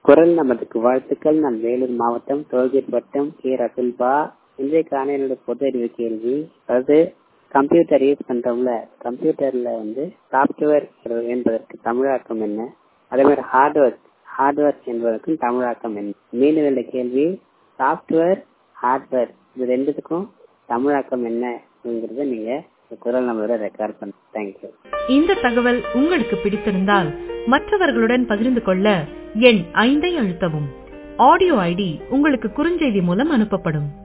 குரல் நமதுக்கு வாழ்த்துக்கள். நான் வேலூர் மாவட்டம் டோல்கேட் வட்டம் கே ரசுல்பா. இன்றைய காலையில பொது அறிவு கேள்வி, அதாவது கம்ப்யூட்டர் யூஸ் பண்றோம்ல, கம்ப்யூட்டர்ல சாப்ட்வேர் என்பதற்கு தமிழாக்கம் என்ன, அதே மாதிரி ஹார்ட்வேர் என்பதற்கும் தமிழாக்கம் என்ன. மீண்டும் இந்த கேள்வி, சாப்ட்வேர் ஹார்ட்வேர் இது ரெண்டுத்துக்கும் தமிழாக்கம் என்னங்கிறத நீங்க குரல் நம்மளோட ரெக்கார்ட் பண்ணுங்க. தேங்க்யூ. இந்த தகவல் உங்களுக்கு பிடித்திருந்தால் மற்றவர்களுடன் பகிர்ந்து கொள்ள எண் 5 அழுத்தவும். ஆடியோ ஐடி உங்களுக்கு குறுஞ்செய்தி மூலம் அனுப்பப்படும்.